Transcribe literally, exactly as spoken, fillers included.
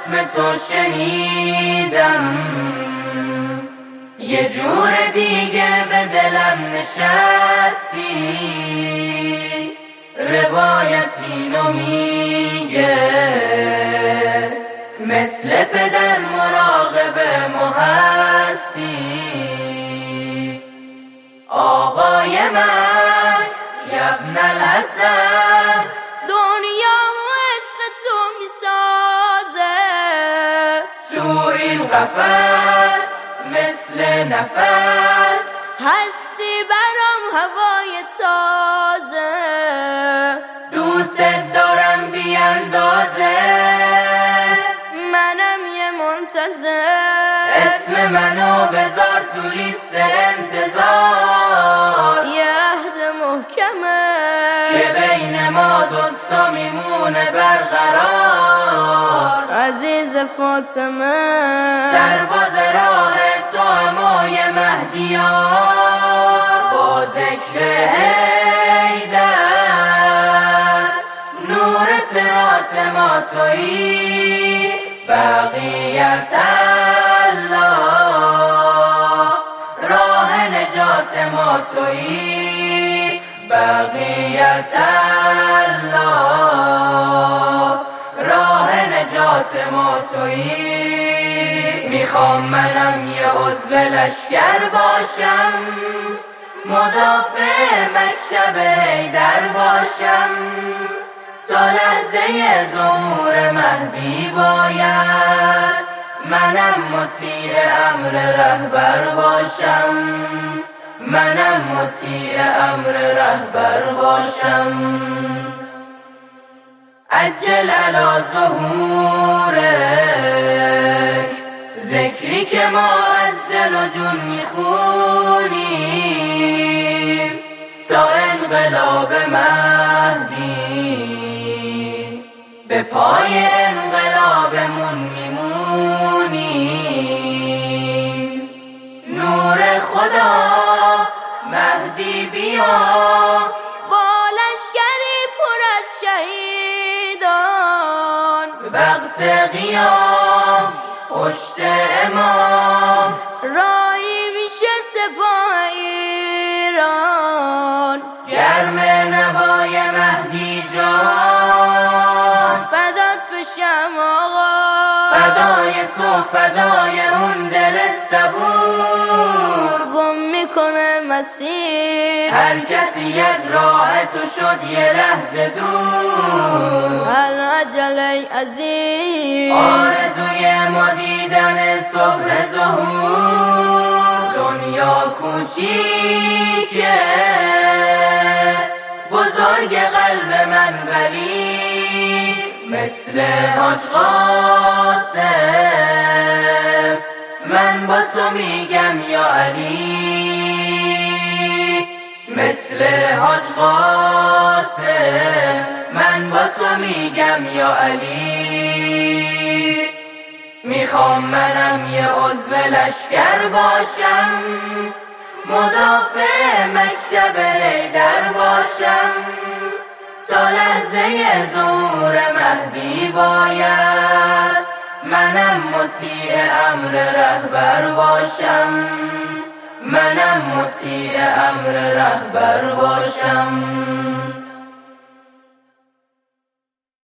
اسم تو شنیدم، یه جور دیگه به دلم نشستی. روایت اینو میگه مثل پدر مراقب ما هستی. آقای من یبن الحسن، دنیا و عشق تو میسازه. تو این قفس مثل نفس هستی برام هوای تازه. دوست دارم بی اندازه، منم یه منتظر. اسم منو بذار تو لیست انتظار، یه عهد محکمه که بین ما دوتا میمونه برقرار. عزیز فاطمه سرباز راه تو همای مهدیار، با ذکر حیدر نور صراط ما تویی. بقیت الله راه نجات ما تویی. بقیت الله راه نجات ما تویی. میخوام منم یه عضو لشکر باشم، مدافع مکتب حیدر باشم. تا لحظه ظهور مهدی باید منم مطیع امر رهبر باشم. منم مطیع امر رهبر باشم. عجل علی ظهورک، ذکری که ما از دل و جون میخونیم. تا انقلاب مهدی به پای انقلابمون میمونیم. نور خدا مهدی بیا، با لشکری پر از شهیدان. وقت قیام پشت امام، رایی میشه سپاه ایران. گرم نوای مهدی جان، فدات بشم آقا. فدای تو فدای اون دل صبور، گم میکنه مسیر هر کسی از راه تو شد یه لحظه دور. العجل ای عزیز، آرزوی ما دیدن صبح ظهور. دنیا کوچیکه بزرگ قلب من ولی، مثل حاج قاسم من با تو میگم یا علی. مثل حاج قاسم من با تو میگم یا علی. میخوام منم یه عضو لشکر باشم، مدافع مکتب حیدر باشم. تا لحظه ظهور مهدی باید منم مطیع امر رهبر باشم. منم مطیع امر رهبر باشم.